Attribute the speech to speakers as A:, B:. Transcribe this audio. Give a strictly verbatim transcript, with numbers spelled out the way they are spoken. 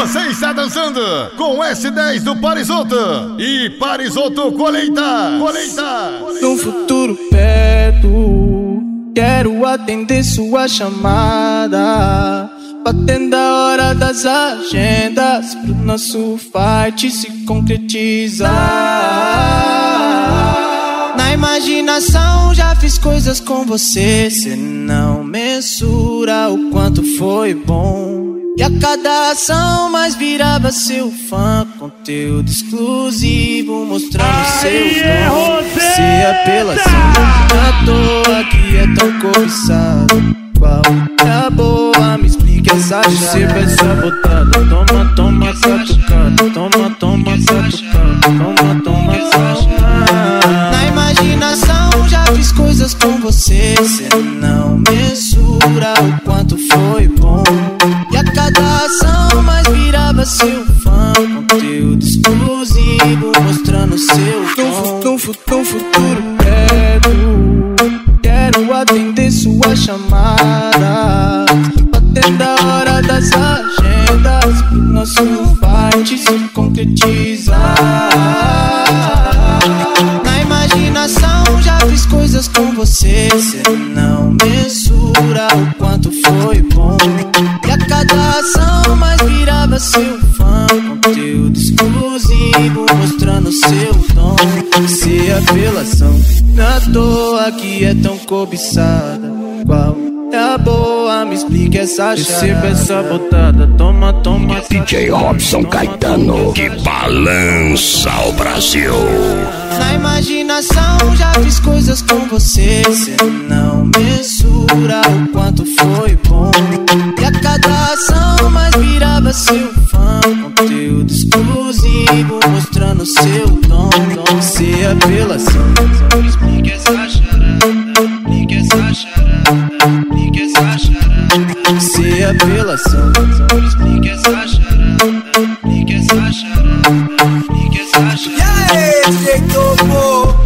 A: Você está dançando com o S dez do Parisotto e Parisotto Colheita. Colheita.
B: Num futuro perto, quero atender sua chamada, batendo a hora das agendas pro nosso fight se concretizar. Na imaginação já fiz coisas com você, cê não mensura o quanto foi bom. E a cada ação mais virava seu fã, conteúdo exclusivo mostrando seu dom. Se apelação à toa que é tão cobiçado, qual é a boa? Me explique essa chave. Você vai só botada, toma, toma, catucada, toma, toma, catucada, toma, toma, catucada. Na imaginação já fiz coisas com você, cê não mensura o quanto foi bom. E a cada ação mais virava seu fã, conteúdo exclusivo mostrando seu dom. Num futuro perto, quero atender sua chamada, batendo a hora das agendas pro nosso fight se concretizar. Na imaginação já fiz coisas com você, cê não mensura o quanto foi bom. E a cada ação mais virava seu fã, conteúdo exclusivo mostrando seu dom. Se apelação na toa que é tão cobiçada, qual é a boa? Me explique essa chave. Receba essa botada, toma, toma.
C: D J Robson Caetano, que balança o Brasil.
B: Na imaginação já fiz coisas com você, cê não mensura o quanto foi bom. E a cada ação mais virava seu fã, conteúdo exclusivo mostrando seu dom. Se apelação, me explique essa charada, me explique essa charada, me explique essa charada. Se apelação, me explique essa charada, me explique essa charada, me explique essa charada.
D: E aí, D J Topo?